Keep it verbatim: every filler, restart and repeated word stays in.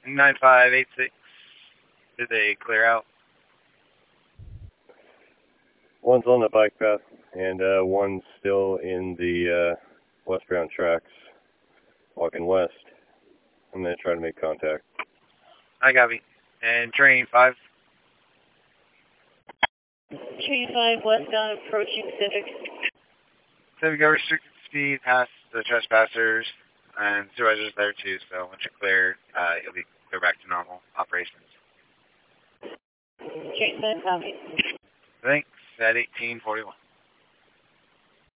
nine five eight six. Did they clear out? One's on the bike path, and uh, one's still in the uh, westbound tracks, walking west. I'm going to try to make contact. I got me. And train five. Train five, westbound, approaching Civic. Civic, go restricted speed past the trespassers, and supervisor's there too, so once you're clear, uh, you'll be clear back to normal operations. Train five, copy. Thanks, at eighteen forty-one.